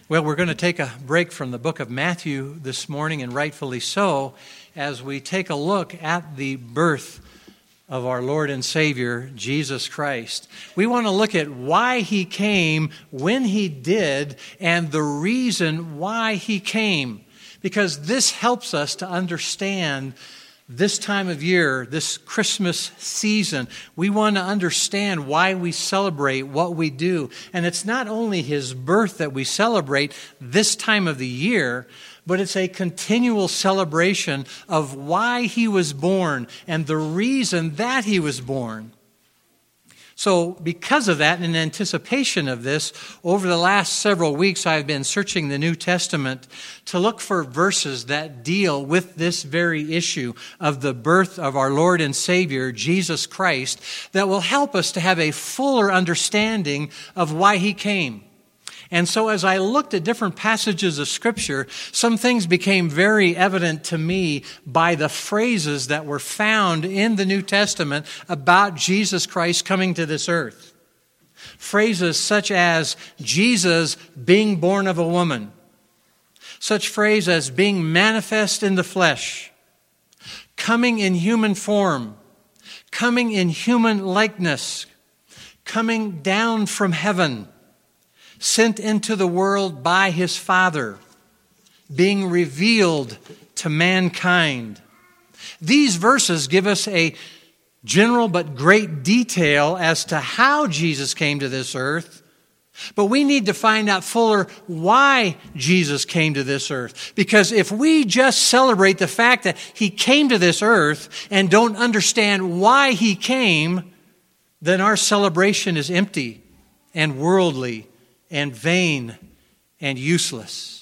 Well, we're going to take a break from the book of Matthew this morning, and rightfully so, as we take a look at the birth of our Lord and Savior, Jesus Christ. We want to look at why He came, when He did, and the reason why He came. Because this helps us to understand this time of year, this Christmas season. We want to understand why we celebrate what we do. And it's not only His birth that we celebrate this time of the year, but it's a continual celebration of why He was born and the reason that He was born. So because of that, and in anticipation of this, over the last several weeks I've been searching the New Testament to look for verses that deal with this very issue of the birth of our Lord and Savior, Jesus Christ, that will help us to have a fuller understanding of why He came. And so as I looked at different passages of Scripture, some things became very evident to me by the phrases that were found in the New Testament about Jesus Christ coming to this earth. Phrases such as Jesus being born of a woman. Such phrase as being manifest in the flesh. Coming in human form. Coming in human likeness. Coming down from heaven. Sent into the world by His Father, being revealed to mankind. These verses give us a general but great detail as to how Jesus came to this earth, but we need to find out fuller why Jesus came to this earth. Because if we just celebrate the fact that He came to this earth and don't understand why He came, then our celebration is empty and worldly and vain and useless.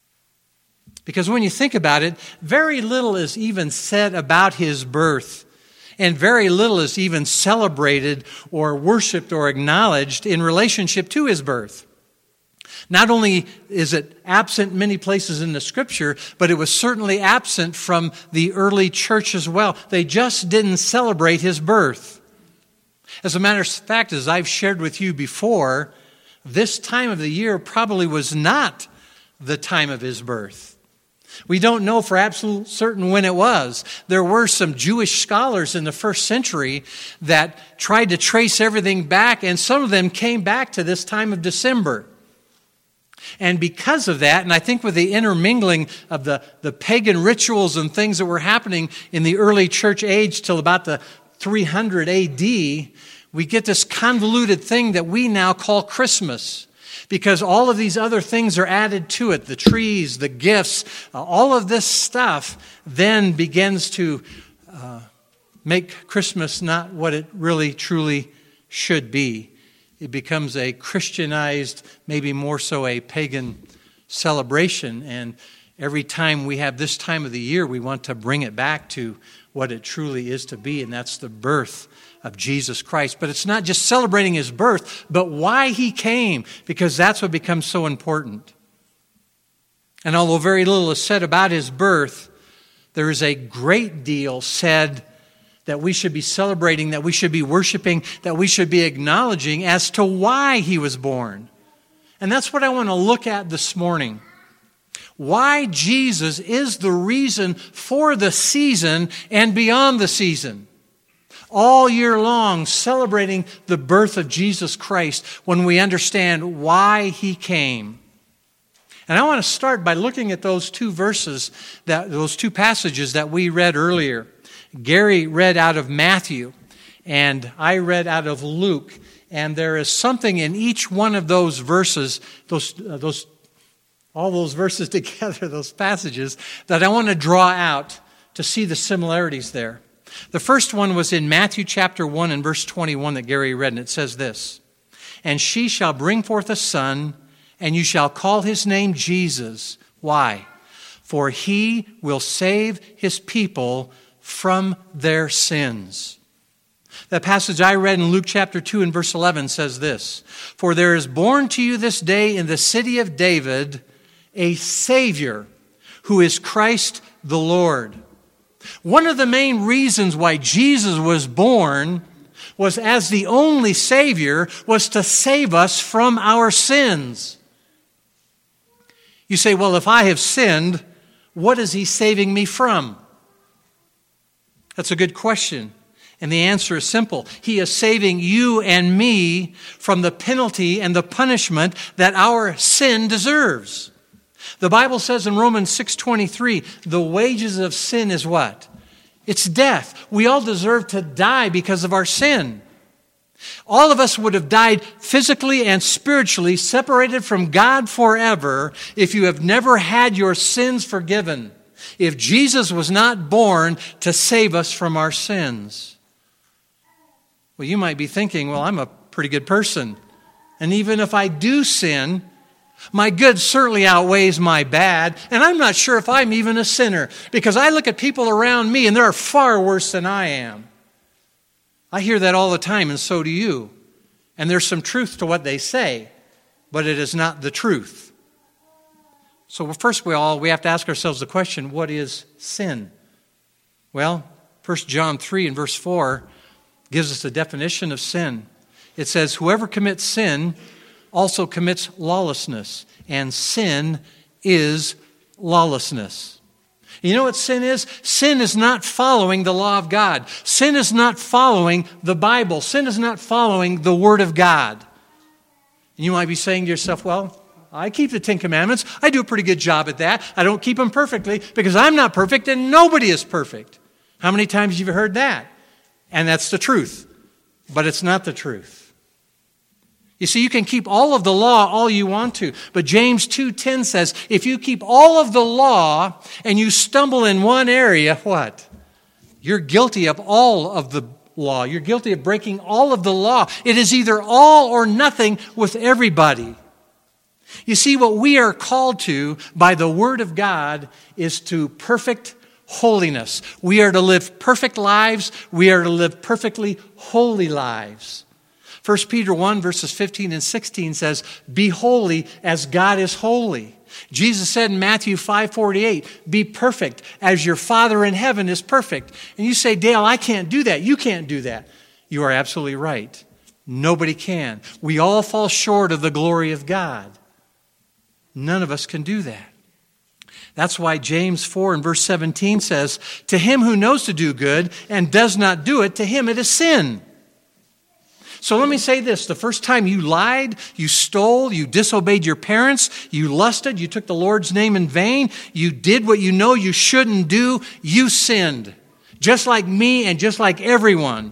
Because when you think about it, very little is even said about His birth, and very little is even celebrated or worshiped or acknowledged in relationship to His birth. Not only is it absent many places in the Scripture, but it was certainly absent from the early church as well. They just didn't celebrate His birth. As a matter of fact, as I've shared with you before, this time of the year probably was not the time of His birth. We don't know for absolute certain when it was. There were some Jewish scholars in the first century that tried to trace everything back, and some of them came back to this time of December. And because of that, and I think with the intermingling of the pagan rituals and things that were happening in the early church age till about the 300 A.D., we get this convoluted thing that we now call Christmas, because all of these other things are added to it, the trees, the gifts, all of this stuff then begins to make Christmas not what it really truly should be. It becomes a Christianized, maybe more so a pagan celebration, and every time we have this time of the year, we want to bring it back to what it truly is to be, and that's the birth of Jesus Christ. But it's not just celebrating His birth, but why He came, because that's what becomes so important. And although very little is said about His birth, there is a great deal said that we should be celebrating, that we should be worshiping, that we should be acknowledging as to why He was born. And that's what I want to look at this morning. Why Jesus is the reason for the season and beyond the season. All year long, celebrating the birth of Jesus Christ when we understand why He came. And I want to start by looking at those two passages that we read earlier. Gary read out of Matthew, and I read out of Luke. And there is something in each one of those verses, all those verses together, those passages, that I want to draw out to see the similarities there. The first one was in Matthew chapter 1 and verse 21 that Gary read, and it says this, "And she shall bring forth a son, and you shall call his name Jesus." Why? "For he will save his people from their sins." That passage I read in Luke chapter 2 and verse 11 says this, "For there is born to you this day in the city of David a Savior, who is Christ the Lord." One of the main reasons why Jesus was born was as the only Savior was to save us from our sins. You say, well, if I have sinned, what is he saving me from? That's a good question. And the answer is simple. He is saving you and me from the penalty and the punishment that our sin deserves. The Bible says in Romans 6:23, the wages of sin is what? It's death. We all deserve to die because of our sin. All of us would have died physically and spiritually, separated from God forever, if you have never had your sins forgiven, if Jesus was not born to save us from our sins. Well, you might be thinking, well, I'm a pretty good person. And even if I do sin, my good certainly outweighs my bad. And I'm not sure if I'm even a sinner, because I look at people around me and they're far worse than I am. I hear that all the time, and so do you. And there's some truth to what they say, but it is not the truth. So first we have to ask ourselves the question, what is sin? Well, 1 John 3 and verse 4 gives us the definition of sin. It says, whoever commits sin also commits lawlessness, and sin is lawlessness. You know what sin is? Sin is not following the law of God. Sin is not following the Bible. Sin is not following the Word of God. And you might be saying to yourself, well, I keep the Ten Commandments. I do a pretty good job at that. I don't keep them perfectly because I'm not perfect and nobody is perfect. How many times have you heard that? And that's the truth. But it's not the truth. You see, you can keep all of the law all you want to, but James 2:10 says, if you keep all of the law and you stumble in one area, what? You're guilty of all of the law. You're guilty of breaking all of the law. It is either all or nothing with everybody. You see, what we are called to by the Word of God is to perfect holiness. We are to live perfect lives. We are to live perfectly holy lives. 1 Peter 1 verses 15 and 16 says, be holy as God is holy. Jesus said in Matthew 5:48, be perfect as your Father in heaven is perfect. And you say, Dale, I can't do that. You can't do that. You are absolutely right. Nobody can. We all fall short of the glory of God. None of us can do that. That's why James 4 and verse 17 says, to him who knows to do good and does not do it, to him it is sin. So let me say this. The first time you lied, you stole, you disobeyed your parents, you lusted, you took the Lord's name in vain, you did what you know you shouldn't do, you sinned. Just like me and just like everyone.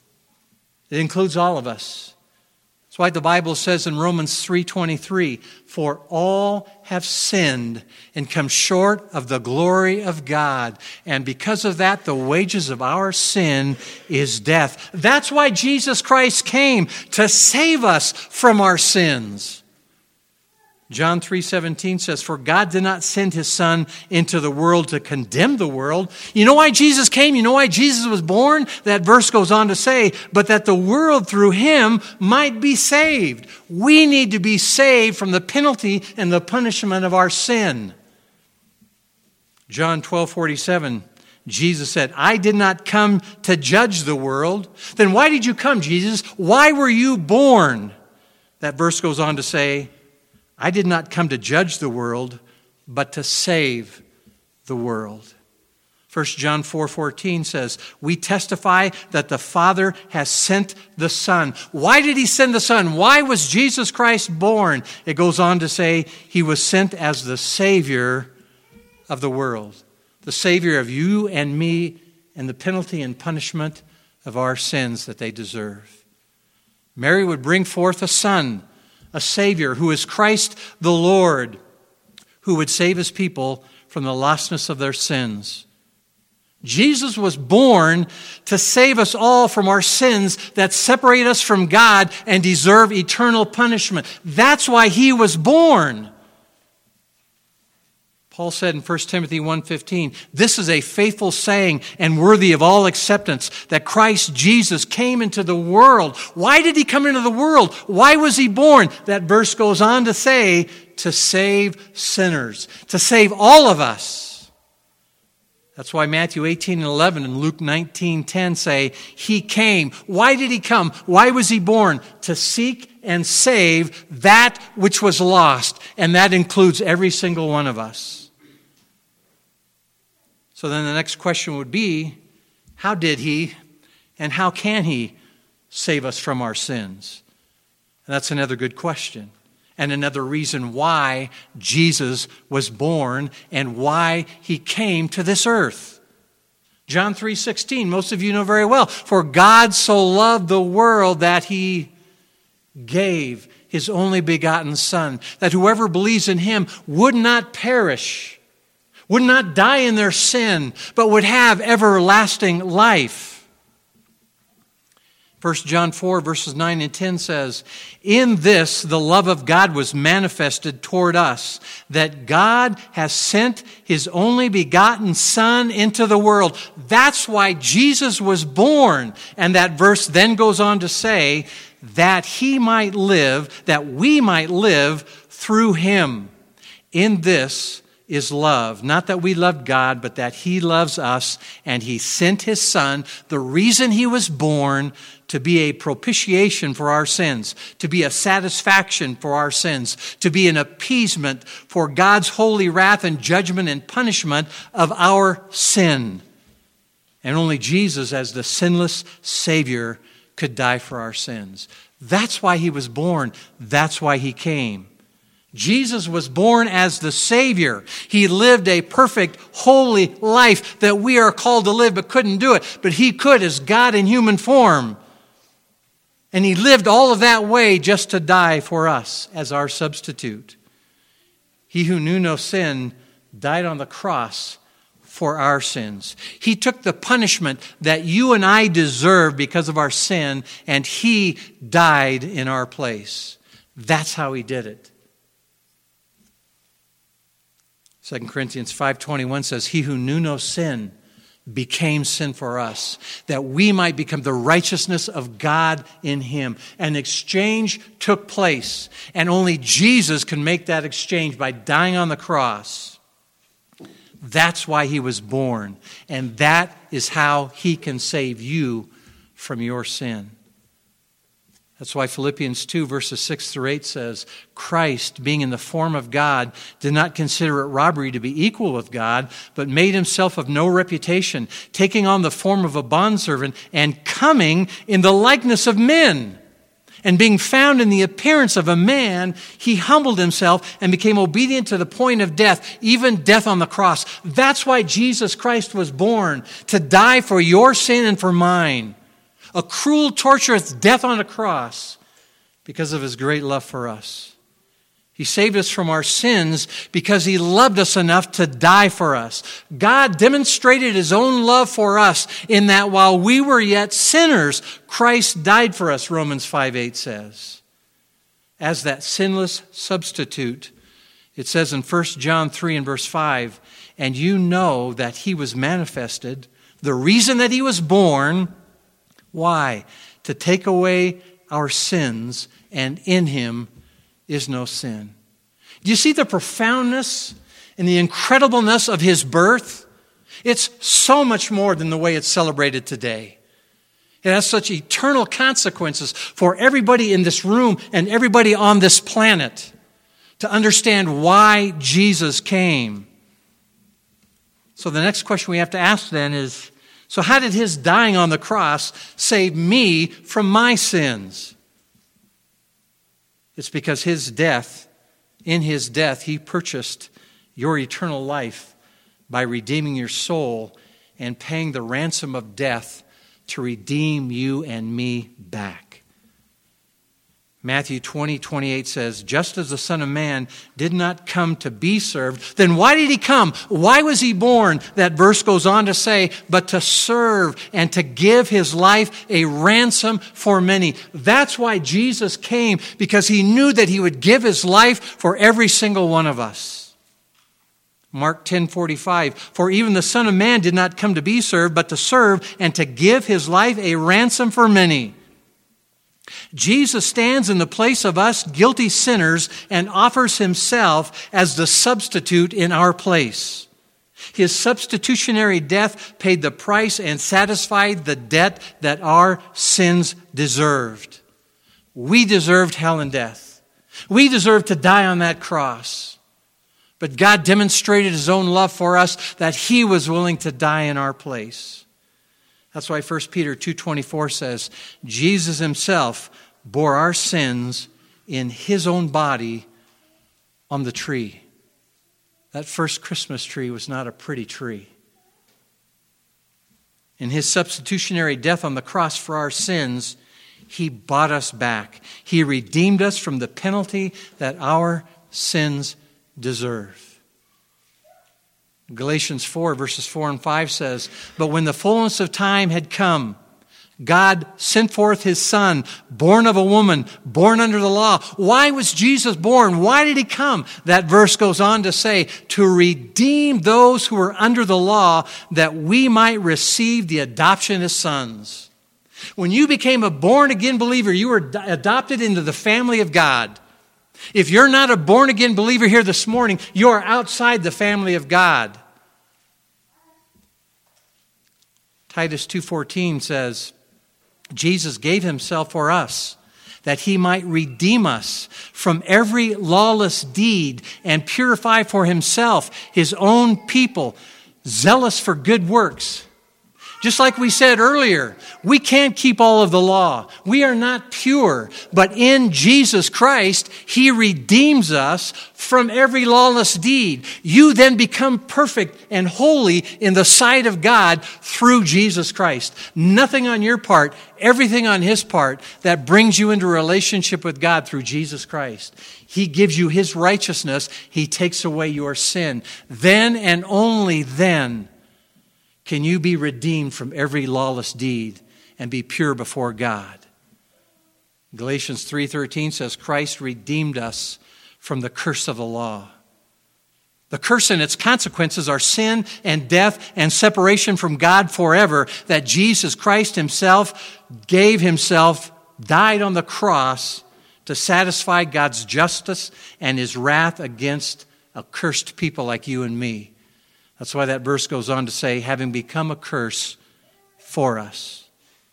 It includes all of us. That's why the Bible says in Romans 3:23, for all have sinned and come short of the glory of God. And because of that, the wages of our sin is death. That's why Jesus Christ came, to save us from our sins. John 3:17 says, for God did not send his Son into the world to condemn the world. You know why Jesus came? You know why Jesus was born? That verse goes on to say, but that the world through him might be saved. We need to be saved from the penalty and the punishment of our sin. John 12:47, Jesus said, I did not come to judge the world. Then why did you come, Jesus? Why were you born? That verse goes on to say, I did not come to judge the world, but to save the world. 1 John 4:14 says, we testify that the Father has sent the Son. Why did he send the Son? Why was Jesus Christ born? It goes on to say, he was sent as the Savior of the world. The Savior of you and me and the penalty and punishment of our sins that they deserve. Mary would bring forth a son, a Savior who is Christ the Lord, who would save his people from the lostness of their sins. Jesus was born to save us all from our sins that separate us from God and deserve eternal punishment. That's why he was born. Paul said in 1 Timothy 1:15, this is a faithful saying and worthy of all acceptance, that Christ Jesus came into the world. Why did he come into the world? Why was he born? That verse goes on to say, to save sinners, to save all of us. That's why Matthew 18:11 and Luke 19:10 say, he came. Why did he come? Why was he born? To seek and save that which was lost. and that includes every single one of us. So then the next question would be, how did he and how can he save us from our sins? And that's another good question. And another reason why Jesus was born and why he came to this earth. John 3:16, most of you know very well. For God so loved the world that he gave his only begotten Son, that whoever believes in him would not perish, would not die in their sin, but would have everlasting life. 1 John 4 verses 9 and 10 says, in this the love of God was manifested toward us, that God has sent his only begotten Son into the world. That's why Jesus was born. And that verse then goes on to say, that he might live, that we might live through him. In this is love. Not that we loved God, but that he loves us, and he sent his Son. The reason he was born, to be a propitiation for our sins, to be a satisfaction for our sins, to be an appeasement for God's holy wrath and judgment and punishment of our sin. And only Jesus, as the sinless Savior, could die for our sins. That's why he was born. That's why he came. Jesus was born as the Savior. He lived a perfect, holy life that we are called to live but couldn't do it. But he could as God in human form. And he lived all of that way just to die for us as our substitute. He who knew no sin died on the cross for our sins. He took the punishment that you and I deserve because of our sin, and he died in our place. That's how he did it. 2 Corinthians 5:21 says, he who knew no sin became sin for us, that we might become the righteousness of God in him. An exchange took place, and only Jesus can make that exchange by dying on the cross. That's why he was born, and that is how he can save you from your sin. That's why Philippians 2 verses 6 through 8 says, Christ, being in the form of God, did not consider it robbery to be equal with God, but made himself of no reputation, taking on the form of a bondservant and coming in the likeness of men. And being found in the appearance of a man, he humbled himself and became obedient to the point of death, even death on the cross. That's why Jesus Christ was born, to die for your sin and for mine. A cruel, torturous death on a cross because of his great love for us. He saved us from our sins because he loved us enough to die for us. God demonstrated his own love for us in that while we were yet sinners, Christ died for us, Romans 5:8 says. As that sinless substitute, it says in 1 John 3 and verse 5, and you know that he was manifested, the reason that he was born. Why? To take away our sins, and in him is no sin. Do you see the profoundness and the incredibleness of his birth? It's so much more than the way it's celebrated today. It has such eternal consequences for everybody in this room and everybody on this planet to understand why Jesus came. So the next question we have to ask then is, so how did his dying on the cross save me from my sins? It's because in his death, he purchased your eternal life by redeeming your soul and paying the ransom of death to redeem you and me back. Matthew 20:28 says, just as the Son of Man did not come to be served, then why did he come? Why was he born? That verse goes on to say, but to serve and to give his life a ransom for many. That's why Jesus came, because he knew that he would give his life for every single one of us. Mark 10:45, for even the Son of Man did not come to be served, but to serve and to give his life a ransom for many. Jesus stands in the place of us guilty sinners and offers himself as the substitute in our place. His substitutionary death paid the price and satisfied the debt that our sins deserved. We deserved hell and death. We deserve to die on that cross. But God demonstrated His own love for us that He was willing to die in our place. That's why 1 Peter 2:24 says, Jesus Himself bore our sins in His own body on the tree. That first Christmas tree was not a pretty tree. In His substitutionary death on the cross for our sins, He bought us back. He redeemed us from the penalty that our sins deserve. Galatians 4, verses 4 and 5 says, but when the fullness of time had come, God sent forth His Son, born of a woman, born under the law. Why was Jesus born? Why did He come? That verse goes on to say, to redeem those who were under the law, that we might receive the adoption as sons. When you became a born-again believer, you were adopted into the family of God. If you're not a born-again believer here this morning, you are outside the family of God. Titus 2:14 says, Jesus gave Himself for us, that He might redeem us from every lawless deed and purify for Himself His own people, zealous for good works. Just like we said earlier, we can't keep all of the law. We are not pure. But in Jesus Christ, He redeems us from every lawless deed. You then become perfect and holy in the sight of God through Jesus Christ. Nothing on your part, everything on His part that brings you into a relationship with God through Jesus Christ. He gives you His righteousness. He takes away your sin. Then and only then can you be redeemed from every lawless deed and be pure before God. Galatians 3:13 says, Christ redeemed us from the curse of the law. The curse and its consequences are sin and death and separation from God forever, that Jesus Christ Himself gave Himself, died on the cross to satisfy God's justice and His wrath against a cursed people like you and me. That's why that verse goes on to say, having become a curse for us.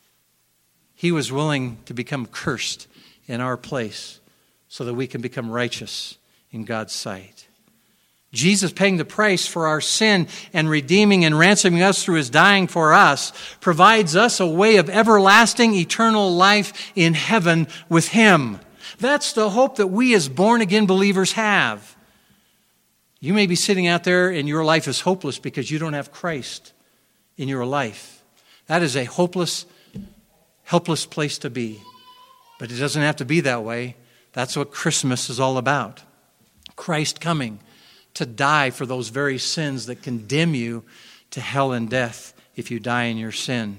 He was willing to become cursed in our place so that we can become righteous in God's sight. Jesus paying the price for our sin and redeeming and ransoming us through His dying for us provides us a way of everlasting, eternal life in heaven with Him. That's the hope that we as born-again believers have. You may be sitting out there and your life is hopeless because you don't have Christ in your life. That is a hopeless, helpless place to be. But it doesn't have to be that way. That's what Christmas is all about. Christ coming to die for those very sins that condemn you to hell and death if you die in your sin.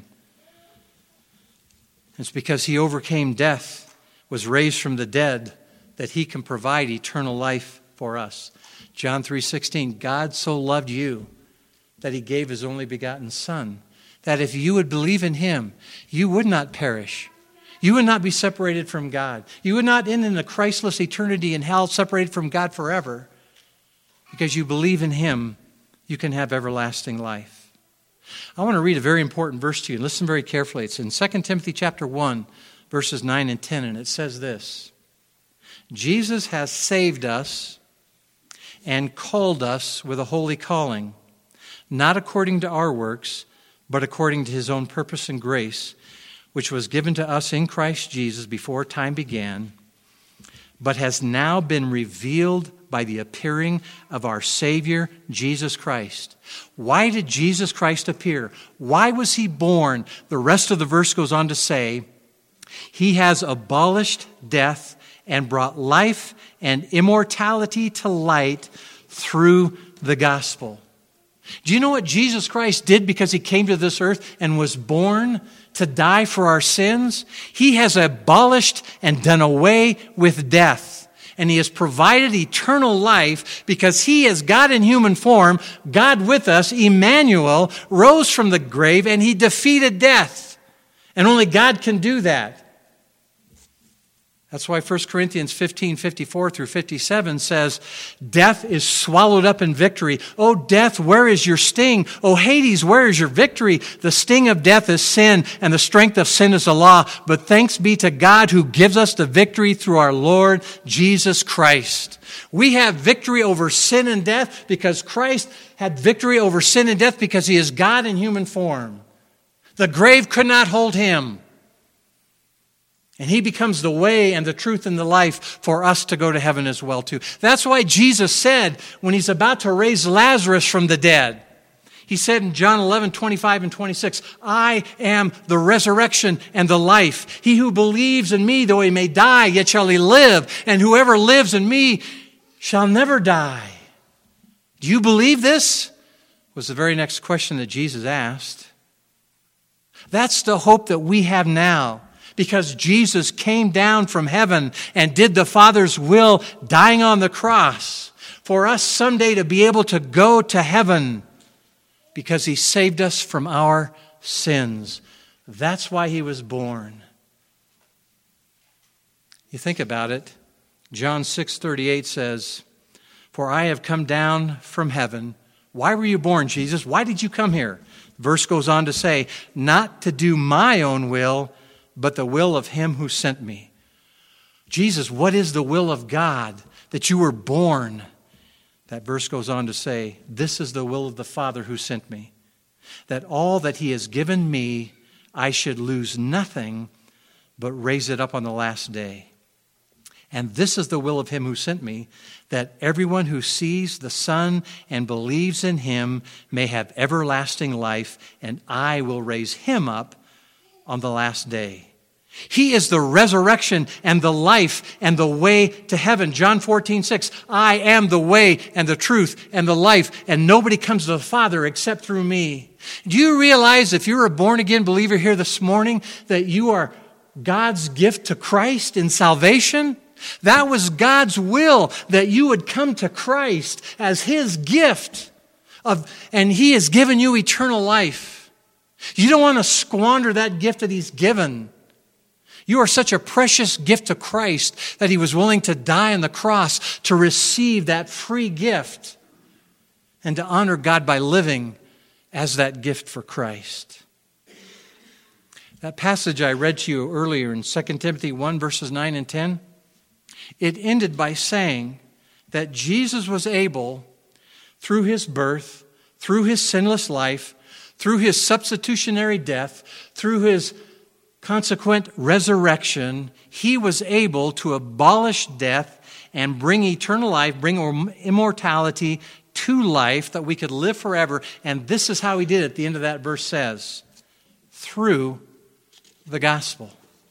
It's because He overcame death, was raised from the dead, that He can provide eternal life for us. John 3:16, God so loved you that He gave His only begotten Son, that if you would believe in Him, you would not perish. You would not be separated from God. You would not end in a Christless eternity in hell, separated from God forever. Because you believe in Him, you can have everlasting life. I want to read a very important verse to you. Listen very carefully. It's in 2 Timothy chapter 1, verses 9 and 10, and it says this. Jesus has saved us and called us with a holy calling, not according to our works, but according to His own purpose and grace, which was given to us in Christ Jesus before time began, but has now been revealed by the appearing of our Savior, Jesus Christ. Why did Jesus Christ appear? Why was He born? The rest of the verse goes on to say, He has abolished death and brought life and immortality to light through the gospel. Do you know what Jesus Christ did because He came to this earth and was born to die for our sins? He has abolished and done away with death. And He has provided eternal life because He, as God in human form, God with us, Emmanuel, rose from the grave and He defeated death. And only God can do that. That's why 1 Corinthians 15:54 through 57 says, death is swallowed up in victory. O death, where is your sting? O Hades, where is your victory? The sting of death is sin, and the strength of sin is the law. But thanks be to God who gives us the victory through our Lord Jesus Christ. We have victory over sin and death because Christ had victory over sin and death because He is God in human form. The grave could not hold Him. And He becomes the way and the truth and the life for us to go to heaven as well too. That's why Jesus said when He's about to raise Lazarus from the dead, He said in John 11:25 and 26, I am the resurrection and the life. He who believes in me, though he may die, yet shall he live. And whoever lives in me shall never die. Do you believe this? Was the very next question that Jesus asked. That's the hope that we have now. Because Jesus came down from heaven and did the Father's will, dying on the cross, for us someday to be able to go to heaven because He saved us from our sins. That's why He was born. You think about it. John 6:38 says, for I have come down from heaven. Why were you born, Jesus? Why did you come here? Verse goes on to say, not to do my own will, but the will of Him who sent me. Jesus, what is the will of God? That you were born. That verse goes on to say, this is the will of the Father who sent me. That all that He has given me, I should lose nothing, but raise it up on the last day. And this is the will of Him who sent me, that everyone who sees the Son and believes in Him may have everlasting life, and I will raise him up on the last day. He is the resurrection and the life and the way to heaven. John 14:6, I am the way and the truth and the life, and nobody comes to the Father except through me. Do you realize if you're a born-again believer here this morning that you are God's gift to Christ in salvation? That was God's will, that you would come to Christ as His gift, and He has given you eternal life. You don't want to squander that gift that He's given. You are such a precious gift to Christ that He was willing to die on the cross to receive that free gift and to honor God by living as that gift for Christ. That passage I read to you earlier in 2 Timothy 1 verses 9 and 10, it ended by saying that Jesus was able, through His birth, through His sinless life, through His substitutionary death, through His consequent resurrection, He was able to abolish death and bring eternal life, bring immortality to life that we could live forever. And this is how He did it. The end of that verse says, through the gospel.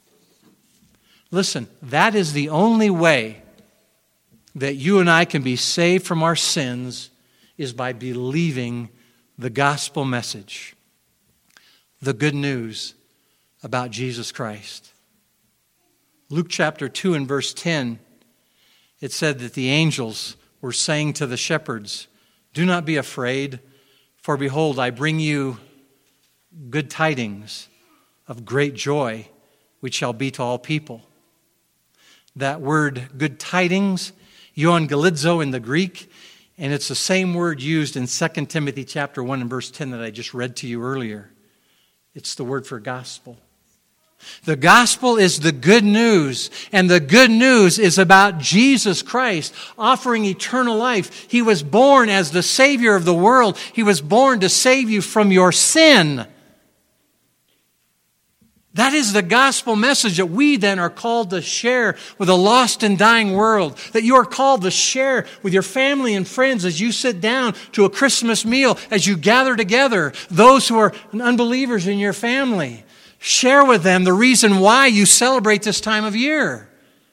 Listen, that is the only way that you and I can be saved from our sins, is by believing the gospel message, the good news about Jesus Christ. Luke chapter 2 and verse 10, it said that the angels were saying to the shepherds, do not be afraid, for behold, I bring you good tidings of great joy, which shall be to all people. That word, good tidings, euangelizo in the Greek, and it's the same word used in 2 Timothy chapter 1 and verse 10 that I just read to you earlier. It's the word for gospel. The gospel is the good news, and the good news is about Jesus Christ offering eternal life. He was born as the Savior of the world. He was born to save you from your sin. That is the gospel message that we then are called to share with a lost and dying world. That you are called to share with your family and friends as you sit down to a Christmas meal, as you gather together, those who are unbelievers in your family. Share with them the reason why you celebrate this time of year.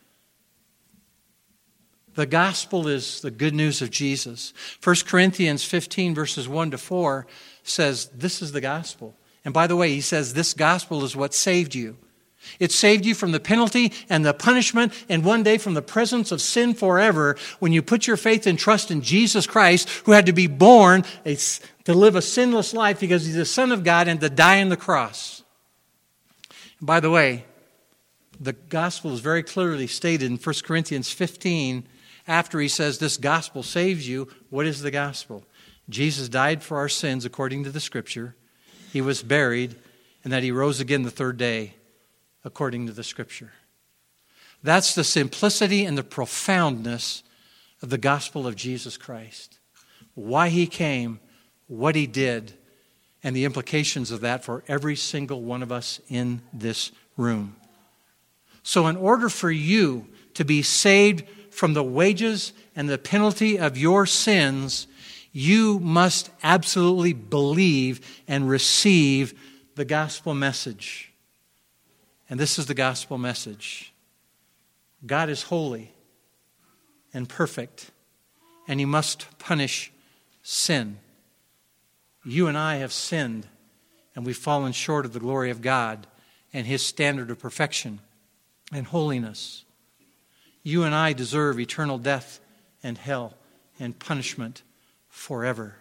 The gospel is the good news of Jesus. 1 Corinthians 15 verses 1 to 4 says this is the gospel. And by the way, he says this gospel is what saved you. It saved you from the penalty and the punishment, and one day from the presence of sin forever, when you put your faith and trust in Jesus Christ, who had to be born to live a sinless life because He's the Son of God and to die on the cross. And by the way, the gospel is very clearly stated in 1 Corinthians 15. After he says this gospel saves you, what is the gospel? Jesus died for our sins according to the Scripture. He was buried, and that he rose again the third day according to the Scripture. That's the simplicity and the profoundness of the gospel of Jesus Christ. Why he came, what he did, and the implications of that for every single one of us in this room. So in order for you to be saved from the wages and the penalty of your sins, you must absolutely believe and receive the gospel message. And this is the gospel message. God is holy and perfect, and he must punish sin. You and I have sinned, and we've fallen short of the glory of God and his standard of perfection and holiness. You and I deserve eternal death and hell and punishment forever.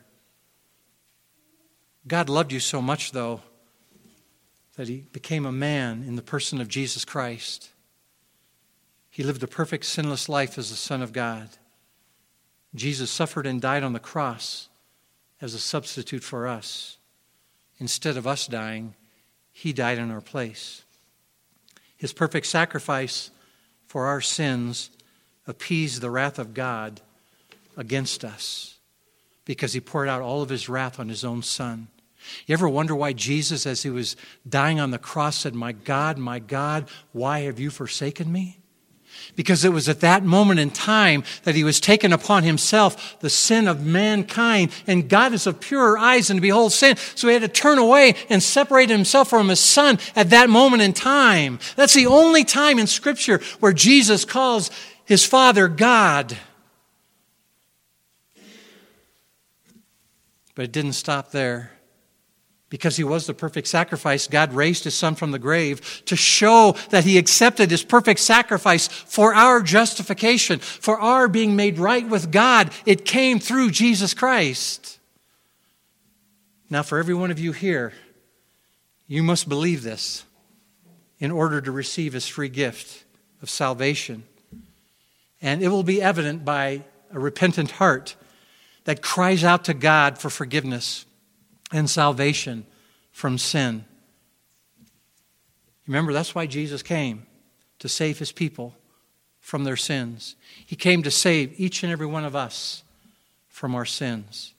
God loved you so much, though, that he became a man in the person of Jesus Christ. He lived a perfect, sinless life as the Son of God. Jesus suffered and died on the cross as a substitute for us. Instead of us dying, he died in our place. His perfect sacrifice for our sins appeased the wrath of God against us because he poured out all of his wrath on his own Son. You ever wonder why Jesus, as he was dying on the cross, said, my God, why have you forsaken me? Because it was at that moment in time that he was taken upon himself the sin of mankind. And God is of purer eyes than to behold sin. So he had to turn away and separate himself from his Son at that moment in time. That's the only time in Scripture where Jesus calls his Father God. But it didn't stop there. Because he was the perfect sacrifice, God raised his Son from the grave to show that he accepted his perfect sacrifice for our justification, for our being made right with God. It came through Jesus Christ. Now, for every one of you here, you must believe this in order to receive his free gift of salvation. And it will be evident by a repentant heart that cries out to God for forgiveness and salvation from sin. Remember, that's why Jesus came, to save his people from their sins. He came to save each and every one of us from our sins.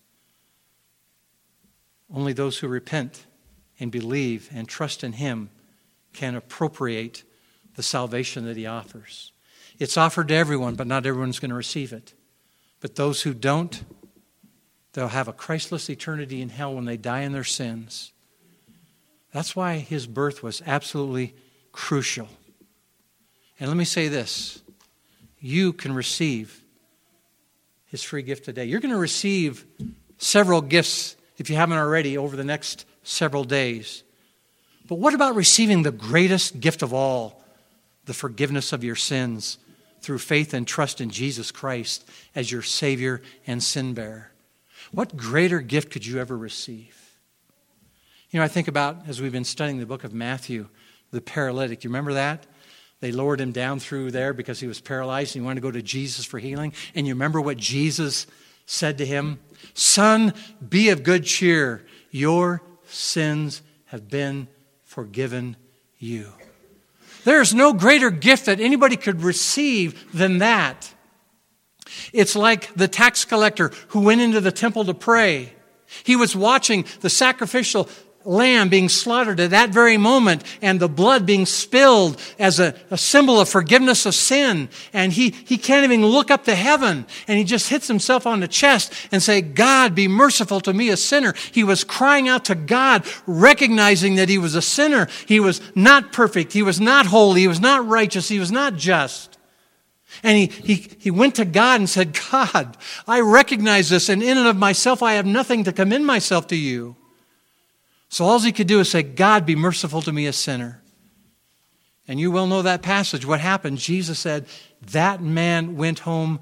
Only those who repent and believe and trust in him can appropriate the salvation that he offers. It's offered to everyone, but not everyone's going to receive it. But those who don't, they'll have a Christless eternity in hell when they die in their sins. That's why his birth was absolutely crucial. And let me say this. You can receive his free gift today. You're going to receive several gifts, if you haven't already, over the next several days. But what about receiving the greatest gift of all, the forgiveness of your sins through faith and trust in Jesus Christ as your Savior and sin bearer? What greater gift could you ever receive? You know, I think about, as we've been studying the book of Matthew, the paralytic. You remember that? They lowered him down through there because he was paralyzed and he wanted to go to Jesus for healing. And you remember what Jesus said to him? Son, be of good cheer. Your sins have been forgiven you. There's no greater gift that anybody could receive than that. It's like the tax collector who went into the temple to pray. He was watching the sacrificial lamb being slaughtered at that very moment and the blood being spilled as a symbol of forgiveness of sin. And he can't even look up to heaven. And he just hits himself on the chest and say, God, be merciful to me, a sinner. He was crying out to God, recognizing that he was a sinner. He was not perfect. He was not holy. He was not righteous. He was not just. And he went to God and said, God, I recognize this, and in and of myself I have nothing to commend myself to you. So all he could do is say, God, be merciful to me, a sinner. And you well know that passage. What happened? Jesus said, that man went home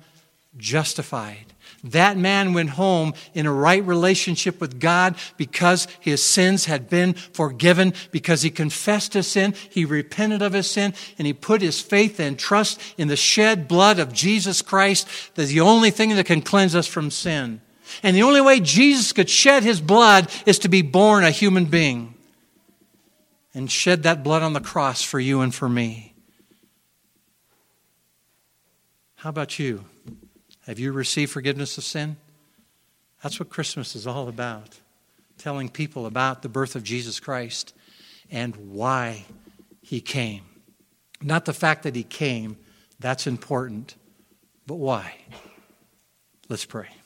justified. That man went home in a right relationship with God because his sins had been forgiven, because he confessed his sin, he repented of his sin, and he put his faith and trust in the shed blood of Jesus Christ. That's the only thing that can cleanse us from sin. And the only way Jesus could shed his blood is to be born a human being and shed that blood on the cross for you and for me. How about you? Have you received forgiveness of sin? That's what Christmas is all about. Telling people about the birth of Jesus Christ and why he came. Not the fact that he came, that's important, but why? Let's pray.